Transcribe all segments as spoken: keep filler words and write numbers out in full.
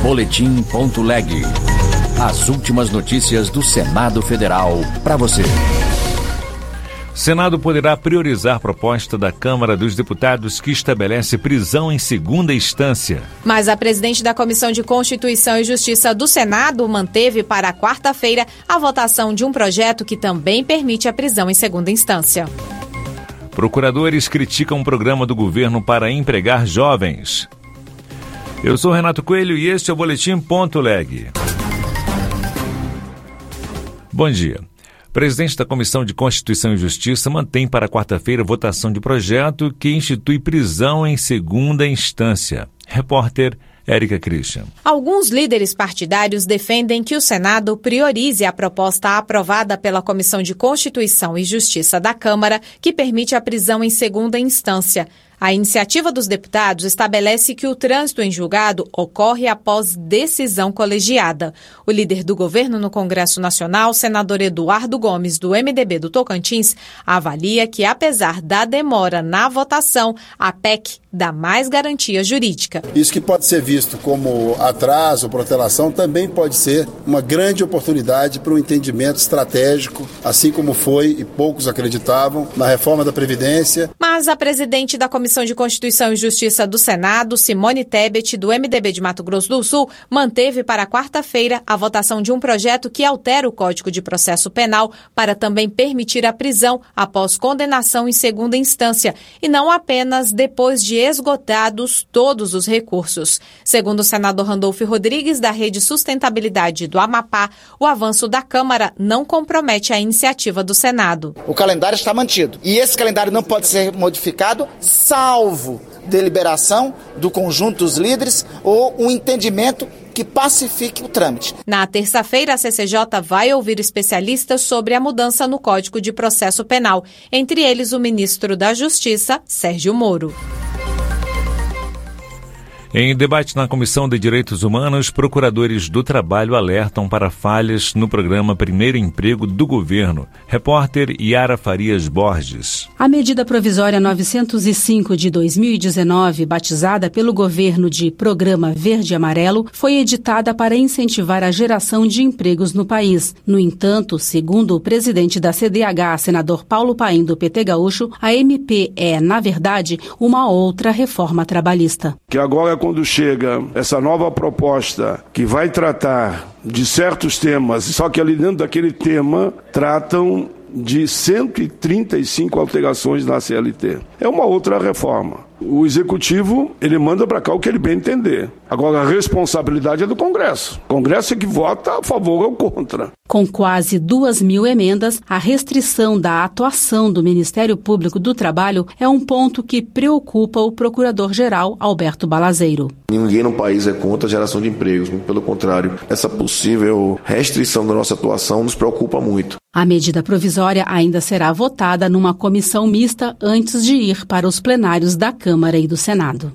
boletim ponto leg. As últimas notícias do Senado Federal para você. Senado poderá priorizar proposta da Câmara dos Deputados que estabelece prisão em segunda instância. Mas a presidente da Comissão de Constituição e Justiça do Senado manteve para quarta-feira a votação de um projeto que também permite a prisão em segunda instância. Procuradores criticam o programa do governo para empregar jovens. Eu sou Renato Coelho e este é o boletim ponto leg. Bom dia. O presidente da Comissão de Constituição e Justiça mantém para quarta-feira votação de projeto que institui prisão em segunda instância. Repórter Érica Christian. Alguns líderes partidários defendem que o Senado priorize a proposta aprovada pela Comissão de Constituição e Justiça da Câmara, que permite a prisão em segunda instância. A iniciativa dos deputados estabelece que o trânsito em julgado ocorre após decisão colegiada. O líder do governo no Congresso Nacional, senador Eduardo Gomes, do M D B do Tocantins, avalia que, apesar da demora na votação, a P E C dá mais garantia jurídica. Isso que pode ser visto como atraso, protelação, também pode ser uma grande oportunidade para um entendimento estratégico, assim como foi, e poucos acreditavam, na reforma da Previdência. Mas a presidente da Comissão de Constituição e Justiça do Senado, Simone Tebet, do M D B de Mato Grosso do Sul, manteve para quarta-feira a votação de um projeto que altera o Código de Processo Penal para também permitir a prisão após condenação em segunda instância e não apenas depois de esgotados todos os recursos. Segundo o senador Randolfo Rodrigues, da Rede Sustentabilidade do Amapá, o avanço da Câmara não compromete a iniciativa do Senado. O calendário está mantido e esse calendário não pode ser modificado, salvo deliberação do conjunto dos líderes ou um entendimento que pacifique o trâmite. Na terça-feira, a C C J vai ouvir especialistas sobre a mudança no Código de Processo Penal, entre eles o ministro da Justiça, Sérgio Moro. Em debate na Comissão de Direitos Humanos, procuradores do trabalho alertam para falhas no programa Primeiro Emprego do governo. Repórter Yara Farias Borges. A medida provisória novecentos e cinco de dois mil e dezenove, batizada pelo governo de Programa Verde e Amarelo, foi editada para incentivar a geração de empregos no país. No entanto, segundo o presidente da C D H, senador Paulo Paim, do P T Gaúcho, a M P é, na verdade, uma outra reforma trabalhista. Que agora, quando chega essa nova proposta que vai tratar de certos temas, só que ali dentro daquele tema tratam de cento e trinta e cinco alterações na C L T. É uma outra reforma. O executivo, ele manda para cá o que ele bem entender. Agora, a responsabilidade é do Congresso. O Congresso é que vota a favor ou contra. Com quase duas mil emendas, a restrição da atuação do Ministério Público do Trabalho é um ponto que preocupa o Procurador-Geral Alberto Balazeiro. Ninguém no país é contra a geração de empregos, muito pelo contrário. Essa possível restrição da nossa atuação nos preocupa muito. A medida provisória ainda será votada numa comissão mista antes de ir para os plenários da Câmara e do Senado.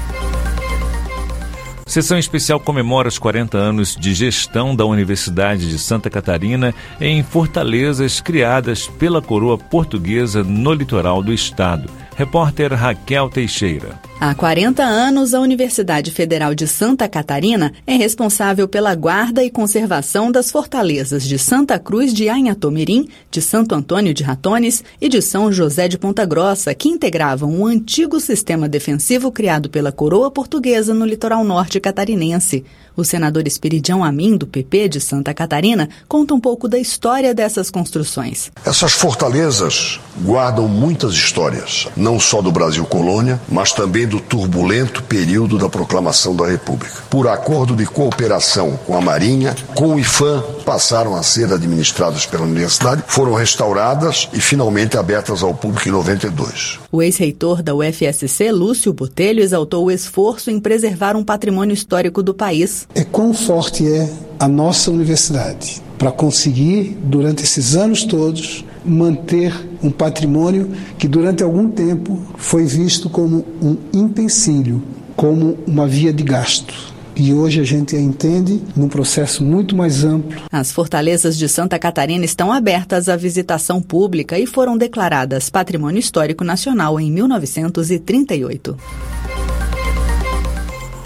Sessão especial comemora os quarenta anos de gestão da Universidade de Santa Catarina em fortalezas criadas pela coroa portuguesa no litoral do estado. Repórter Raquel Teixeira. Há quarenta anos, a Universidade Federal de Santa Catarina é responsável pela guarda e conservação das fortalezas de Santa Cruz de Anhatomirim, de Santo Antônio de Ratones e de São José de Ponta Grossa, que integravam um antigo sistema defensivo criado pela coroa portuguesa no litoral norte catarinense. O senador Esperidião Amin, do P P de Santa Catarina, conta um pouco da história dessas construções. Essas fortalezas guardam muitas histórias, não só do Brasil colônia, mas também do turbulento período da proclamação da República. Por acordo de cooperação com a Marinha, com o IFAM, passaram a ser administradas pela universidade, foram restauradas e finalmente abertas ao público em noventa e dois. O ex-reitor da U F S C, Lúcio Botelho, exaltou o esforço em preservar um patrimônio histórico do país. É quão forte é a nossa universidade para conseguir, durante esses anos todos, manter um patrimônio que durante algum tempo foi visto como um empecilho, como uma via de gasto. E hoje a gente a entende num processo muito mais amplo. As fortalezas de Santa Catarina estão abertas à visitação pública e foram declaradas Patrimônio Histórico Nacional em mil novecentos e trinta e oito.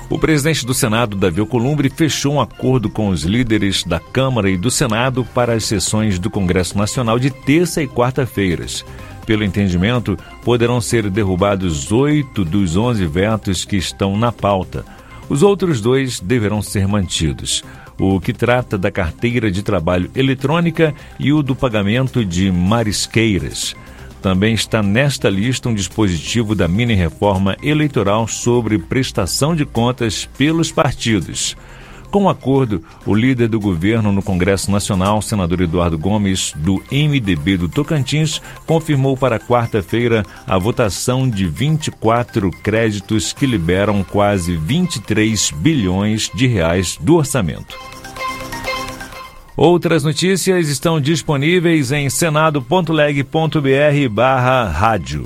O presidente do Senado, Davi Alcolumbre, fechou um acordo com os líderes da Câmara e do Senado para as sessões do Congresso Nacional de terça e quarta-feiras. Pelo entendimento, poderão ser derrubados oito dos onze vetos que estão na pauta. Os outros dois deverão ser mantidos. O que trata da carteira de trabalho eletrônica e o do pagamento de marisqueiras. Também está nesta lista um dispositivo da mini-reforma eleitoral sobre prestação de contas pelos partidos. Com o acordo, o líder do governo no Congresso Nacional, senador Eduardo Gomes, do M D B do Tocantins, confirmou para quarta-feira a votação de vinte e quatro créditos que liberam quase vinte e três bilhões de reais do orçamento. Outras notícias estão disponíveis em senado.leg.br barra rádio.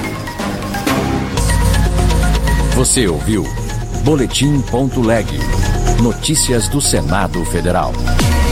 Você ouviu Boletim.leg. Notícias do Senado Federal.